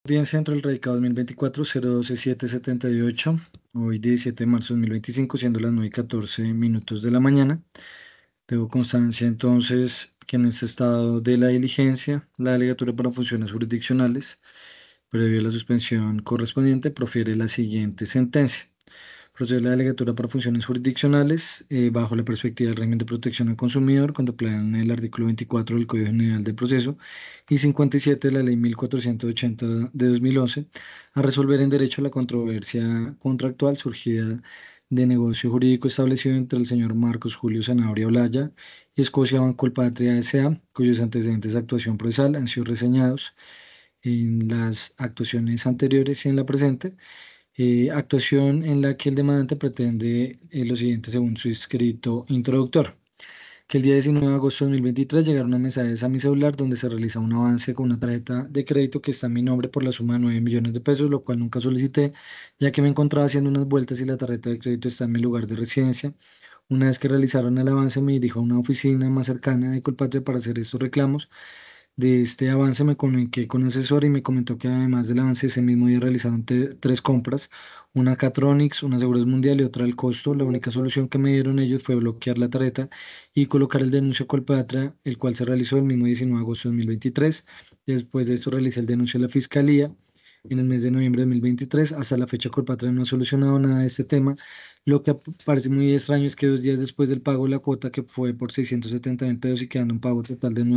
Audiencia dentro del radicado 2024-012-778, hoy 17 de marzo de 2025, siendo las 9:14 de la mañana. Tengo constancia entonces que en este estado de la diligencia, la delegatura para funciones jurisdiccionales, previo a la suspensión correspondiente, profiere la siguiente sentencia. Procede la delegatura para funciones jurisdiccionales bajo la perspectiva del régimen de protección al consumidor contemplado en el artículo 24 del Código General del Proceso y 57 de la Ley 1480 de 2011 a resolver en derecho la controversia contractual surgida de negocio jurídico establecido entre el señor Marcos Julio Zanabria Olaya y Escocia Bancolpatria S.A., cuyos antecedentes de actuación procesal han sido reseñados en las actuaciones anteriores y en la presente actuación en la que el demandante pretende lo siguiente según su escrito introductor, que el día 19 de agosto de 2023 llegaron unos mensajes a mi celular donde se realiza un avance con una tarjeta de crédito que está a mi nombre por la suma de 9 millones de pesos, lo cual nunca solicité, ya que me encontraba haciendo unas vueltas y la tarjeta de crédito está en mi lugar de residencia. Una vez que realizaron el avance, me dirijo a una oficina más cercana de Colpatria para hacer estos reclamos. De este avance me comuniqué con asesor y me comentó que además del avance ese mismo día realizaron tres compras, una Catronics, una Seguros Mundial y otra al costo. La única solución que me dieron ellos fue bloquear la tarjeta y colocar el denuncio Colpatria, el cual se realizó el mismo 19 de agosto de 2023. Después de esto realicé el denuncio a la Fiscalía en el mes de noviembre de 2023. Hasta la fecha Colpatria no ha solucionado nada de este tema. Lo que parece muy extraño es que 2 días después del pago de la cuota, que fue por 670.000 pesos y quedando un pago total de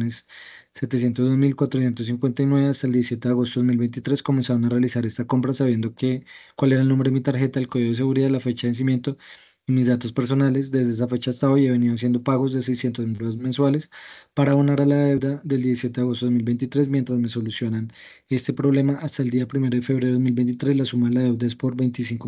9.702.459, hasta el 17 de agosto de 2023 comenzaron a realizar esta compra sabiendo cuál era el nombre de mi tarjeta, el código de seguridad, la fecha de vencimiento y mis datos personales. Desde esa fecha hasta hoy he venido haciendo pagos de 600.000 pesos mensuales para abonar a la deuda del 17 de agosto de 2023 mientras me solucionan este problema. Hasta el día 1 de febrero de 2023 la suma de la deuda es por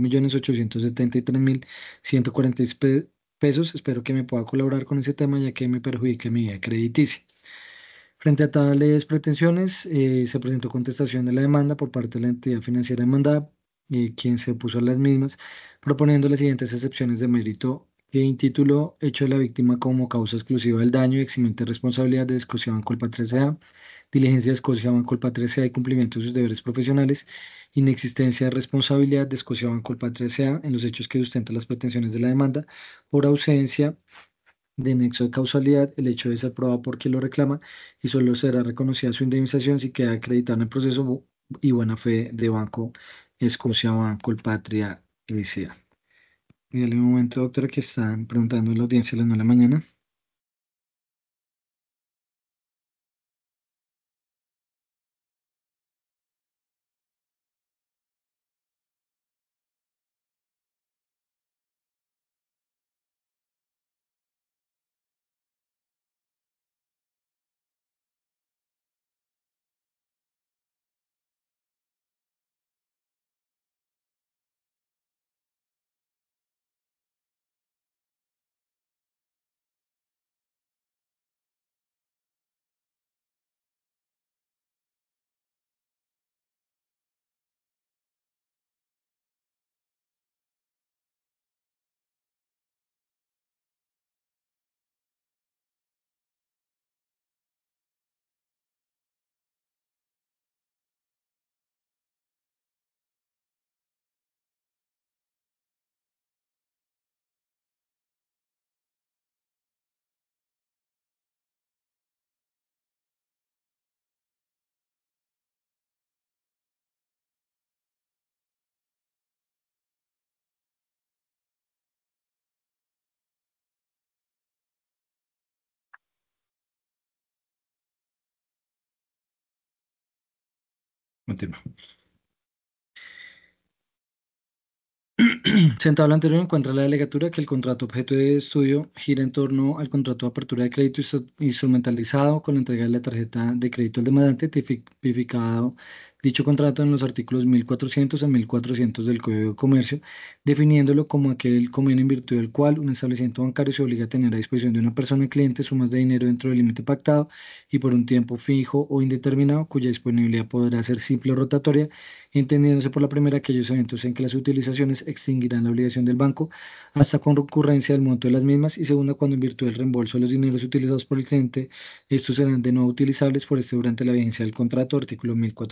25.873.146 pesos. Espero que me pueda colaborar con ese tema ya que me perjudica mi vida crediticia. Frente a tales pretensiones, se presentó contestación de la demanda por parte de la entidad financiera demandada, quien se opuso a las mismas, proponiendo las siguientes excepciones de mérito, que intituló hecho de la víctima como causa exclusiva del daño y eximente responsabilidad de Escocia Bancolpatria S.A., diligencia de Escocia Bancolpatria S.A. y cumplimiento de sus deberes profesionales, inexistencia de responsabilidad de Escocia Bancolpatria S.A. en los hechos que sustentan las pretensiones de la demanda, por ausencia de nexo de causalidad, el hecho de ser probado por quien lo reclama y solo será reconocida su indemnización si queda acreditada en el proceso y buena fe de Banco Escocia Banco Patria S.A. Y dale un momento, doctora, que están preguntando en la audiencia a las 9 de la mañana. Continúa. Sentado lo anterior, encuentra la delegatura que el contrato objeto de estudio gira en torno al contrato de apertura de crédito instrumentalizado con la entrega de la tarjeta de crédito al demandante, tipificado dicho contrato en los artículos 1400 a 1400 del Código de Comercio, definiéndolo como aquel convenio en virtud del cual un establecimiento bancario se obliga a tener a disposición de una persona cliente sumas de dinero dentro del límite pactado y por un tiempo fijo o indeterminado, cuya disponibilidad podrá ser simple o rotatoria, entendiéndose por la primera aquellos eventos en que las utilizaciones extinguirán la obligación del banco hasta con concurrencia del monto de las mismas, y segunda, cuando en virtud del reembolso de los dineros utilizados por el cliente, estos serán de nuevo utilizables por este durante la vigencia del contrato, artículo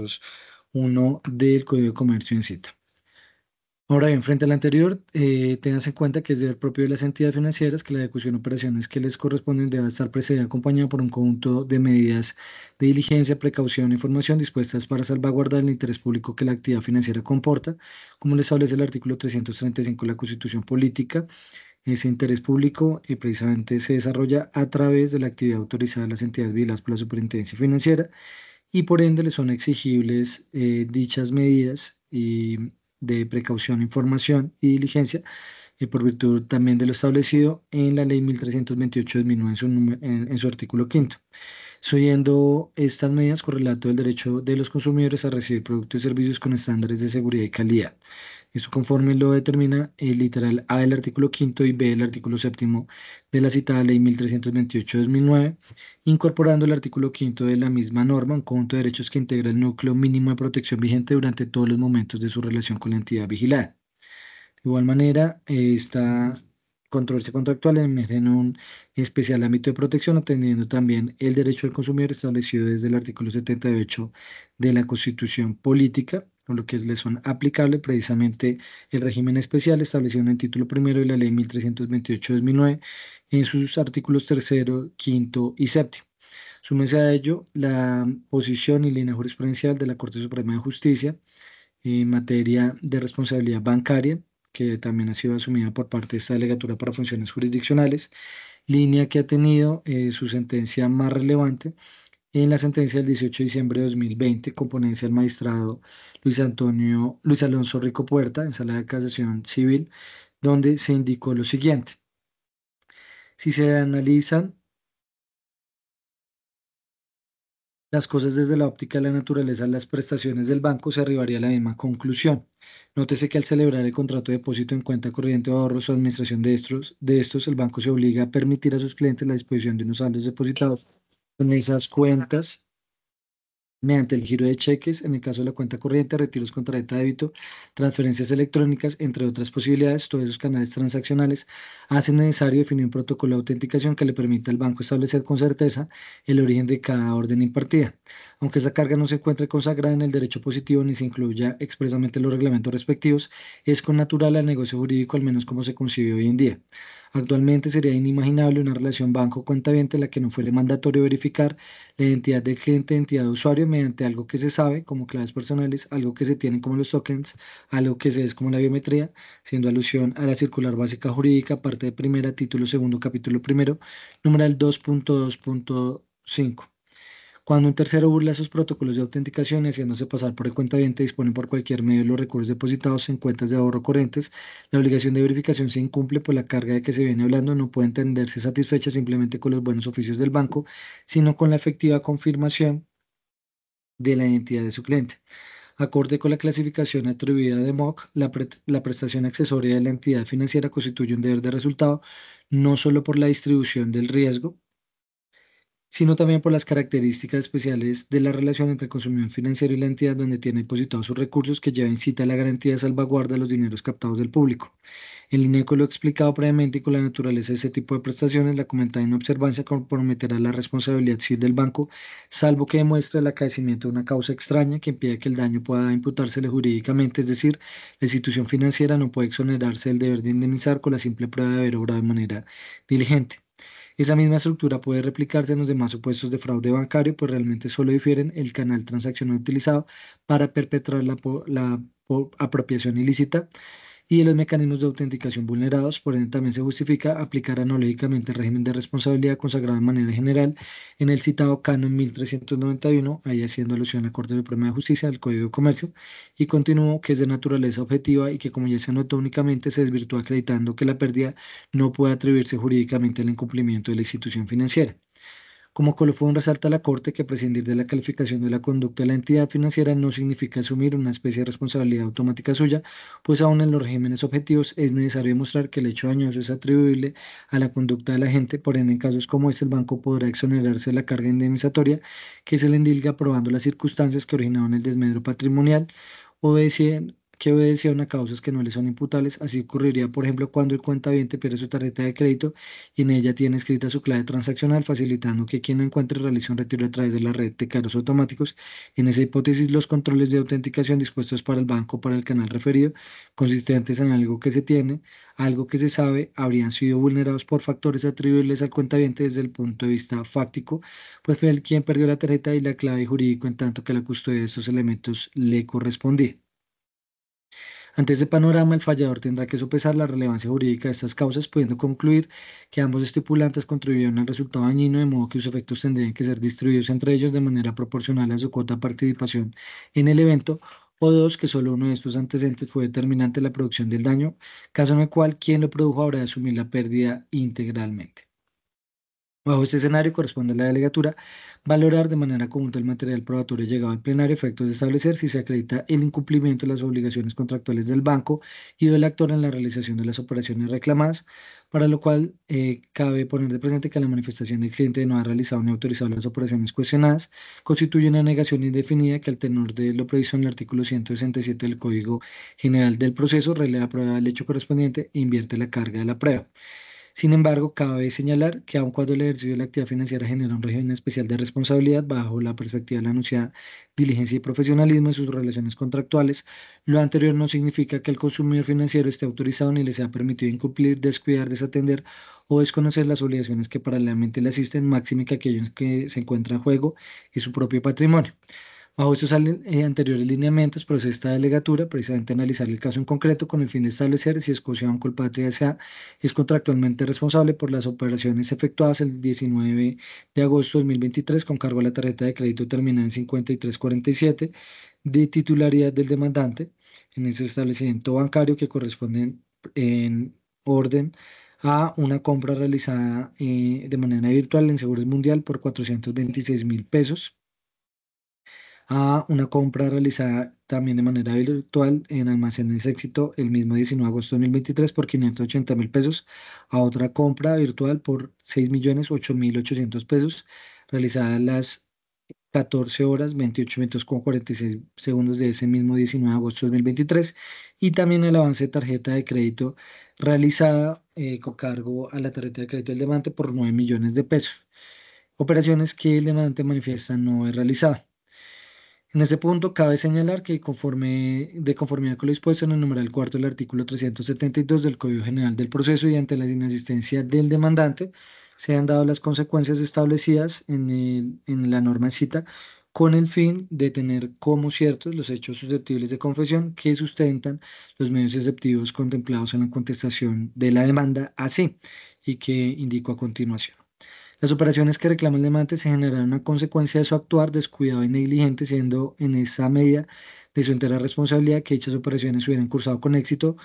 401 del Código de Comercio en cita. Ahora bien, frente al anterior, tengas en cuenta que es deber propio de las entidades financieras que la ejecución de operaciones que les corresponden debe estar precedida y acompañada por un conjunto de medidas de diligencia, precaución e información dispuestas para salvaguardar el interés público que la actividad financiera comporta, como lo establece el artículo 335 de la Constitución Política. Ese interés público precisamente se desarrolla a través de la actividad autorizada de las entidades vigiladas por la Superintendencia Financiera y por ende le son exigibles dichas medidas de precaución, información y diligencia por virtud también de lo establecido en la Ley 1328 de 2009 en su artículo quinto. Siguiendo estas medidas, correlato del derecho de los consumidores a recibir productos y servicios con estándares de seguridad y calidad. Esto conforme lo determina el literal A del artículo quinto y B del artículo séptimo de la citada Ley 1328 de 2009, incorporando el artículo quinto de la misma norma, un conjunto de derechos que integra el núcleo mínimo de protección vigente durante todos los momentos de su relación con la entidad vigilada. De igual manera, esta controversia contractual emerge en un especial ámbito de protección, atendiendo también el derecho del consumidor establecido desde el artículo 78 de la Constitución Política, por lo que le son aplicable precisamente el régimen especial establecido en el título primero de la Ley 1328 de 2009 en sus artículos tercero, quinto y séptimo. Súmese a ello la posición y línea jurisprudencial de la Corte Suprema de Justicia en materia de responsabilidad bancaria, que también ha sido asumida por parte de esta delegatura para funciones jurisdiccionales, línea que ha tenido su sentencia más relevante en la sentencia del 18 de diciembre de 2020, con ponencia del magistrado Luis Alonso Rico Puerta, en sala de casación civil, donde se indicó lo siguiente. Si se analizan las cosas desde la óptica de la naturaleza de las prestaciones del banco, se arribaría a la misma conclusión. Nótese que al celebrar el contrato de depósito en cuenta corriente o ahorros o administración de estos, el banco se obliga a permitir a sus clientes la disposición de unos saldos depositados en esas cuentas mediante el giro de cheques, en el caso de la cuenta corriente, retiros con tarjeta de débito, transferencias electrónicas, entre otras posibilidades. Todos esos canales transaccionales hacen necesario definir un protocolo de autenticación que le permita al banco establecer con certeza el origen de cada orden impartida. Aunque esa carga no se encuentre consagrada en el derecho positivo ni se incluya expresamente en los reglamentos respectivos, es con natural al negocio jurídico, al menos como se concibe hoy en día. Actualmente sería inimaginable una relación banco-cuentaviente en la que no fuera mandatorio verificar la identidad del cliente, identidad de usuario, mediante algo que se sabe como claves personales, algo que se tiene como los tokens, algo que se es como la biometría, siendo alusión a la circular básica jurídica, parte de primera, título segundo, capítulo primero, numeral 2.2.5. Cuando un tercero burla sus protocolos de autenticación y haciéndose pasar por el cuentaviente dispone por cualquier medio de los recursos depositados en cuentas de ahorro corrientes, la obligación de verificación se incumple, pues la carga de que se viene hablando no puede entenderse satisfecha simplemente con los buenos oficios del banco, sino con la efectiva confirmación de la identidad de su cliente. Acorde con la clasificación atribuida de MOC, la prestación accesoria de la entidad financiera constituye un deber de resultado no solo por la distribución del riesgo, sino también por las características especiales de la relación entre el consumidor financiero y la entidad donde tiene depositados sus recursos, que lleva incita a la garantía de salvaguarda de los dineros captados del público. En línea con lo explicado previamente y con la naturaleza de ese tipo de prestaciones, la comentada inobservancia comprometerá la responsabilidad civil del banco, salvo que demuestre el acaecimiento de una causa extraña que impida que el daño pueda imputársele jurídicamente, es decir, la institución financiera no puede exonerarse del deber de indemnizar con la simple prueba de haber obrado de manera diligente. Esa misma estructura puede replicarse en los demás supuestos de fraude bancario, pues realmente solo difieren el canal transaccional utilizado para perpetrar la apropiación ilícita y de los mecanismos de autenticación vulnerados. Por ende, también se justifica aplicar analógicamente el régimen de responsabilidad consagrado de manera general en el citado Canon 1391, ahí haciendo alusión a la Corte Suprema de Justicia del Código de Comercio, y continúo que es de naturaleza objetiva y que, como ya se anotó, únicamente se desvirtúa acreditando que la pérdida no puede atribuirse jurídicamente al incumplimiento de la institución financiera. Como colofón, resalta la Corte que prescindir de la calificación de la conducta de la entidad financiera no significa asumir una especie de responsabilidad automática suya, pues aún en los regímenes objetivos es necesario demostrar que el hecho dañoso es atribuible a la conducta de la gente. Por ende, en casos como este, el banco podrá exonerarse de la carga indemnizatoria que se le endilga probando las circunstancias que originaron el desmedro patrimonial o decir que obedecieron a causas que no le son imputables. Así ocurriría, por ejemplo, cuando el cuentaviente pierde su tarjeta de crédito y en ella tiene escrita su clave transaccional, facilitando que quien lo encuentre realice un retiro a través de la red de cajeros automáticos. En esa hipótesis, los controles de autenticación dispuestos para el banco o para el canal referido, consistentes en algo que se sabe, habrían sido vulnerados por factores atribuibles al cuentaviente desde el punto de vista fáctico, pues fue él quien perdió la tarjeta y la clave jurídico en tanto que la custodia de estos elementos le correspondía. Ante ese panorama, el fallador tendrá que sopesar la relevancia jurídica de estas causas, pudiendo concluir que ambos estipulantes contribuyeron al resultado dañino, de modo que sus efectos tendrían que ser distribuidos entre ellos de manera proporcional a su cuota de participación en el evento, o dos, que solo uno de estos antecedentes fue determinante en la producción del daño, caso en el cual quien lo produjo habrá de asumir la pérdida integralmente. Bajo este escenario corresponde a la delegatura valorar de manera conjunta el material probatorio llegado al plenario, a efectos de establecer si se acredita el incumplimiento de las obligaciones contractuales del banco y del actor en la realización de las operaciones reclamadas, para lo cual cabe poner de presente que la manifestación del cliente de no haber realizado ni autorizado las operaciones cuestionadas constituye una negación indefinida que, al tenor de lo previsto en el artículo 167 del Código General del Proceso, releva prueba del hecho correspondiente e invierte la carga de la prueba. Sin embargo, cabe señalar que aun cuando el ejercicio de la actividad financiera genera un régimen especial de responsabilidad bajo la perspectiva de la anunciada diligencia y profesionalismo en sus relaciones contractuales, lo anterior no significa que el consumidor financiero esté autorizado ni le sea permitido incumplir, descuidar, desatender o desconocer las obligaciones que paralelamente le asisten, máxime que aquellos que se encuentran en juego y su propio patrimonio. Bajo estos anteriores lineamientos, procede esta delegatura precisamente a analizar el caso en concreto con el fin de establecer si Escocia Banco Patria S.A. es contractualmente responsable por las operaciones efectuadas el 19 de agosto de 2023 con cargo a la tarjeta de crédito terminada en 5347 de titularidad del demandante en ese establecimiento bancario, que corresponden en orden a una compra realizada de manera virtual en Seguros Mundial por 426.000 pesos, a una compra realizada también de manera virtual en Almacenes Éxito el mismo 19 de agosto de 2023 por 580.000 pesos, a otra compra virtual por 6.008.800 pesos, realizada a las 14 horas 28 minutos con 46 segundos de ese mismo 19 de agosto de 2023, y también el avance de tarjeta de crédito realizada con cargo a la tarjeta de crédito del demandante por 9 millones de pesos, operaciones que el demandante manifiesta no haber realizado. En ese punto, cabe señalar que de conformidad con lo dispuesto en el numeral cuarto del artículo 372 del Código General del Proceso y ante la inasistencia del demandante, se han dado las consecuencias establecidas en la norma en cita, con el fin de tener como ciertos los hechos susceptibles de confesión que sustentan los medios exceptivos contemplados en la contestación de la demanda, así y que indico a continuación. Las operaciones que reclama el demandante se generaron a consecuencia de su actuar descuidado y negligente, siendo en esa medida de su entera responsabilidad que dichas operaciones hubieran cursado con éxito,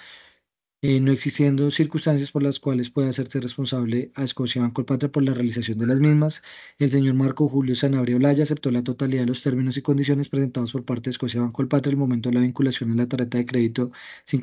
no existiendo circunstancias por las cuales pueda hacerse responsable a Escocia Banco Patria por la realización de las mismas. El señor Marco Julio Sanabria Olaya aceptó la totalidad de los términos y condiciones presentados por parte de Escocia Banco Patria al momento de la vinculación a la tarjeta de crédito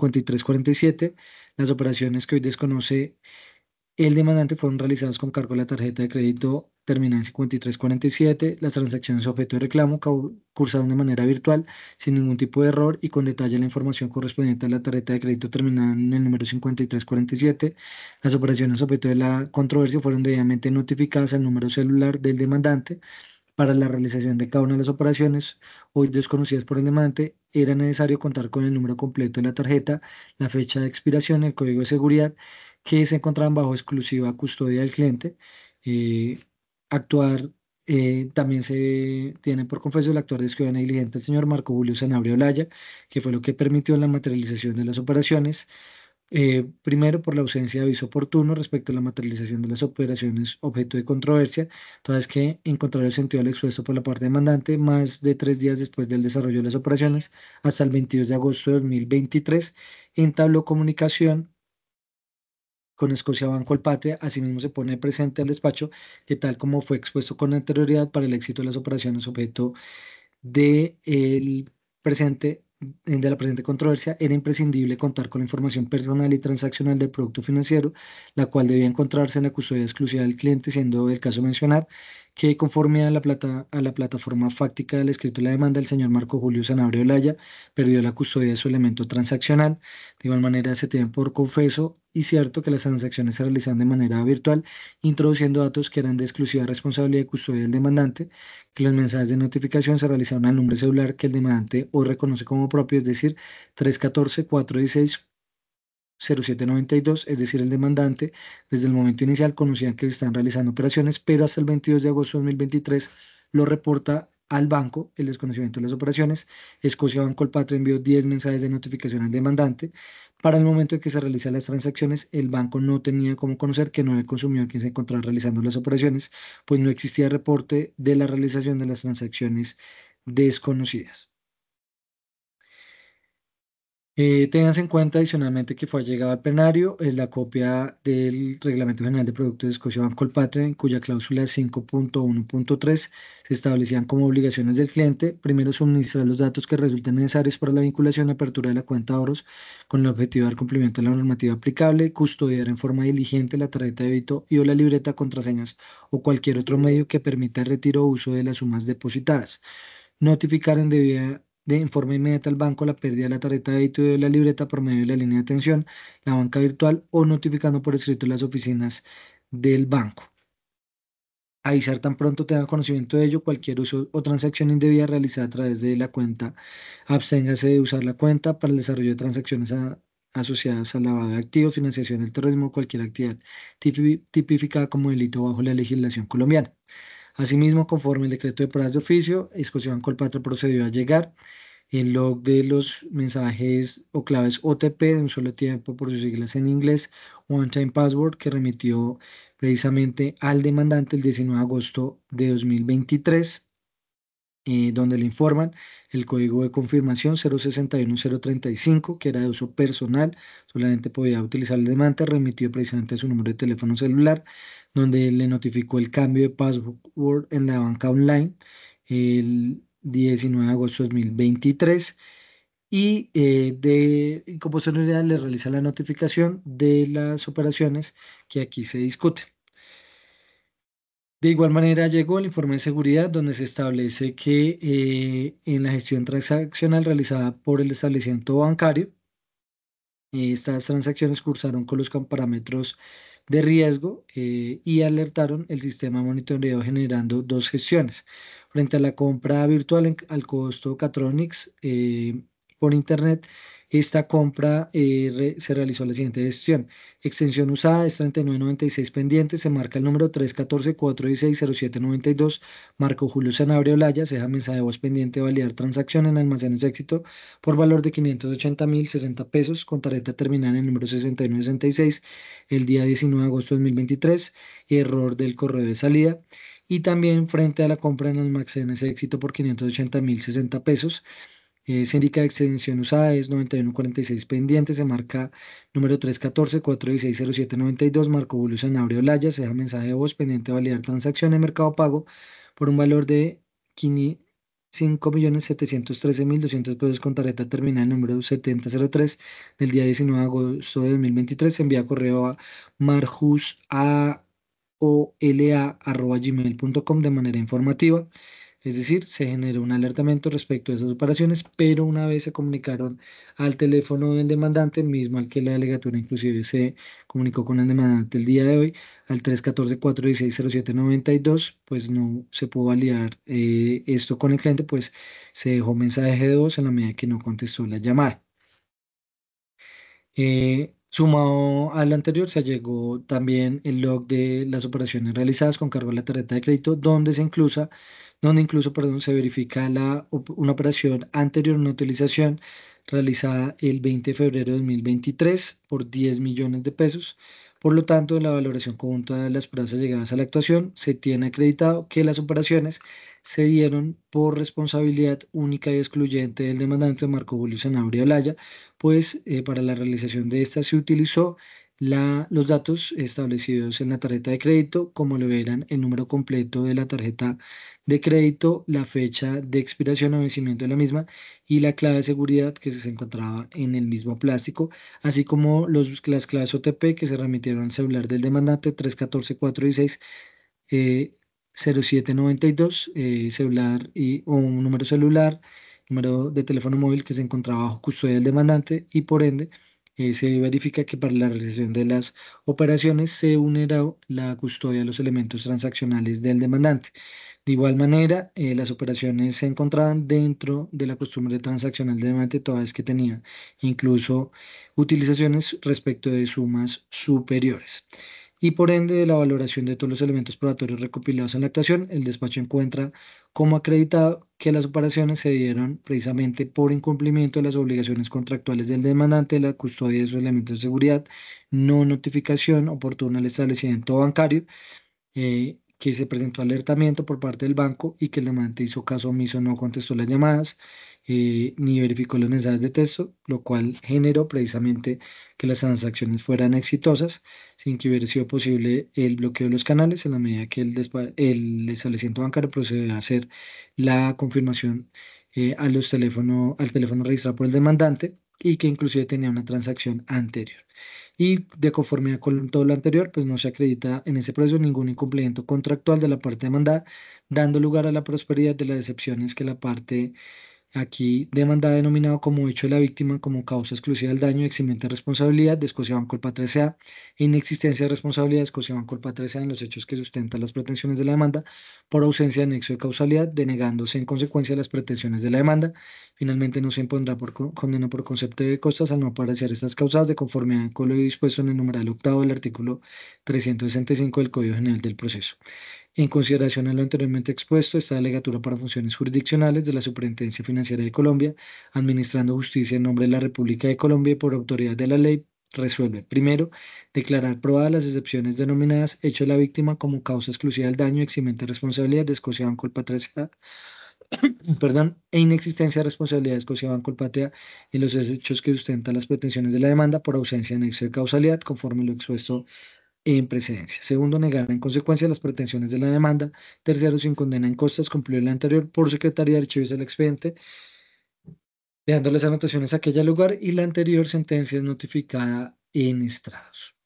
5347. Las operaciones que hoy desconoce el demandante fueron realizadas con cargo a la tarjeta de crédito terminada en 5347. Las transacciones objeto de reclamo cursaron de manera virtual, sin ningún tipo de error y con detalle la información correspondiente a la tarjeta de crédito terminada en el número 5347. Las operaciones objeto de la controversia fueron debidamente notificadas al número celular del demandante. Para la realización de cada una de las operaciones, hoy desconocidas por el demandante, era necesario contar con el número completo de la tarjeta, la fecha de expiración, el código de seguridad, que se encontraban bajo exclusiva custodia del cliente. Eh, actuar También se tiene por confeso el actuar descuidado y negligente del señor Marco Julio Sanabria Olaya, que fue lo que permitió la materialización de las operaciones. Primero, por la ausencia de aviso oportuno respecto a la materialización de las operaciones objeto de controversia, toda vez que, en contrario al sentido del expuesto por la parte demandante, más de 3 días después del desarrollo de las operaciones, hasta el 22 de agosto de 2023, entabló comunicación con Escocia Banco Patria. Asimismo, se pone presente al despacho que, tal como fue expuesto con anterioridad, para el éxito de las operaciones objeto de el presente, de la presente controversia, era imprescindible contar con la información personal y transaccional del producto financiero, la cual debía encontrarse en la custodia exclusiva del cliente, siendo el caso mencionar que conforme a a la plataforma fáctica del escrito de la demanda, el señor Marco Julio Sanabria Olaya perdió la custodia de su elemento transaccional. De igual manera, se tiene por confeso y cierto que las transacciones se realizan de manera virtual, introduciendo datos que eran de exclusiva responsabilidad y custodia del demandante, que los mensajes de notificación se realizaron al número celular que el demandante hoy reconoce como propio, es decir, 314-416-0792, es decir, el demandante desde el momento inicial conocía que se están realizando operaciones, pero hasta el 22 de agosto de 2023 lo reporta al banco el desconocimiento de las operaciones. Escocia Banco Colpatria envió 10 mensajes de notificación al demandante. Para el momento en que se realizan las transacciones, el banco no tenía cómo conocer que no era el consumidor quien se encontraba realizando las operaciones, pues no existía reporte de la realización de las transacciones desconocidas. Ténganse en cuenta adicionalmente que fue llegado al plenario la copia del Reglamento General de Productos de Escocia Bancolpatria, en cuya cláusula 5.1.3 se establecían como obligaciones del cliente, primero suministrar los datos que resulten necesarios para la vinculación y apertura de la cuenta de ahorros con el objetivo de dar cumplimiento a la normativa aplicable, custodiar en forma diligente la tarjeta de débito y o la libreta, contraseñas o cualquier otro medio que permita el retiro o uso de las sumas depositadas, notificar en forma inmediata al banco la pérdida de la tarjeta de débito y de la libreta por medio de la línea de atención, la banca virtual o notificando por escrito las oficinas del banco. Avisar tan pronto tenga conocimiento de ello cualquier uso o transacción indebida realizada a través de la cuenta. Absténgase de usar la cuenta para el desarrollo de transacciones asociadas al lavado de activos, financiación del terrorismo o cualquier actividad tipificada como delito bajo la legislación colombiana. Asimismo, conforme el decreto de pruebas de oficio, Escocia Colpatria procedió a llegar el log de los mensajes o claves OTP de un solo tiempo, por sus siglas en inglés, One Time Password, que remitió precisamente al demandante el 19 de agosto de 2023, donde le informan el código de confirmación 061-035, que era de uso personal, solamente podía utilizar el demandante, remitió precisamente a su número de teléfono celular, donde le notificó el cambio de password en la banca online el 19 de agosto de 2023 y con posterioridad le realiza la notificación de las operaciones que aquí se discuten. De igual manera llegó el informe de seguridad donde se establece que en la gestión transaccional realizada por el establecimiento bancario, estas transacciones cursaron con los parámetros de riesgo y alertaron el sistema de monitoreo generando dos gestiones. Frente a la compra virtual al costo Catronics por Internet, esta compra se realizó la siguiente gestión. Extensión usada es 3996 pendiente, se marca el número 314-416-0792, Marco Julio Sanabria Olaya, se deja mensaje de voz pendiente, validar transacción en almacenes de éxito por valor de 580.060 pesos con tarjeta terminal en el número 6966 el día 19 de agosto de 2023, error del correo de salida. Y también frente a la compra en almacenes de éxito por 580.060 pesos, se indica extensión usada es 9146 pendiente, se marca número 314-416-0792, Marco Julio Sanabria Olaya, se deja mensaje de voz pendiente de validar transacción en Mercado Pago por un valor de 5.713.200 pesos con tarjeta terminal número 7003 del día 19 de agosto de 2023. Se envía correo a marjusola@gmail.com de manera informativa. Es decir, se generó un alertamiento respecto a esas operaciones, pero una vez se comunicaron al teléfono del demandante, mismo al que la delegatura inclusive se comunicó con el demandante el día de hoy, al 314-416-0792, pues no se pudo validar esto con el cliente, pues se dejó mensaje de voz en la medida que no contestó la llamada. Sumado al anterior, se llegó también el log de las operaciones realizadas con cargo a la tarjeta de crédito, donde incluso, perdón, se verifica una operación anterior, una utilización realizada el 20 de febrero de 2023 por 10 millones de pesos. Por lo tanto, en la valoración conjunta de las pruebas llegadas a la actuación, se tiene acreditado que las operaciones se dieron por responsabilidad única y excluyente del demandante Marco Julio Sanabria Olaya, pues para la realización de esta se utilizó los datos establecidos en la tarjeta de crédito, como lo eran el número completo de la tarjeta de crédito, la fecha de expiración o vencimiento de la misma y la clave de seguridad que se encontraba en el mismo plástico, así como las claves OTP que se remitieron al celular del demandante 314-416 0792, celular o un número celular, número de teléfono móvil que se encontraba bajo custodia del demandante y por ende se verifica que para la realización de las operaciones se vulneró la custodia de los elementos transaccionales del demandante. De igual manera, las operaciones se encontraban dentro de la costumbre transaccional del demandante toda vez que tenía incluso utilizaciones respecto de sumas superiores. Y por ende, de la valoración de todos los elementos probatorios recopilados en la actuación, el despacho encuentra como acreditado que las operaciones se dieron precisamente por incumplimiento de las obligaciones contractuales del demandante de la custodia de sus elementos de seguridad, no notificación oportuna al establecimiento bancario, que se presentó alertamiento por parte del banco y que el demandante hizo caso omiso, no contestó las llamadas, ni verificó los mensajes de texto, lo cual generó precisamente que las transacciones fueran exitosas sin que hubiera sido posible el bloqueo de los canales en la medida que el establecimiento bancario procedió a hacer la confirmación al teléfono registrado por el demandante y que inclusive tenía una transacción anterior. Y de conformidad con todo lo anterior, pues no se acredita en ese proceso ningún incumplimiento contractual de la parte demandada, dando lugar a la prosperidad de las excepciones que la parte aquí demanda denominado como hecho de la víctima como causa exclusiva del daño, eximiente de responsabilidad de Scotiabank Colpa 13A, inexistencia de responsabilidad de Scotiabank Colpa 13A en los hechos que sustentan las pretensiones de la demanda por ausencia de nexo de causalidad, denegándose en consecuencia las pretensiones de la demanda. Finalmente, no se impondrá por condena por concepto de costas al no aparecer estas causas de conformidad con lo dispuesto en el numeral octavo del artículo 365 del Código General del Proceso. En consideración a lo anteriormente expuesto, esta delegatura para funciones jurisdiccionales de la Superintendencia Financiera de Colombia, administrando justicia en nombre de la República de Colombia y por autoridad de la ley, resuelve, primero, declarar probadas las excepciones denominadas hecho de la víctima como causa exclusiva del daño, eximente de responsabilidad de Scotiabank Colpatria, perdón, e inexistencia de responsabilidad de Scotiabank Colpatria en los hechos que sustentan las pretensiones de la demanda por ausencia de nexo de causalidad, conforme lo expuesto en precedencia. Segundo, negar en consecuencia las pretensiones de la demanda. Tercero, sin condena en costas, cumplir la anterior por Secretaría de Archivos del expediente, dejando las anotaciones a aquella lugar y la anterior sentencia es notificada en estrados.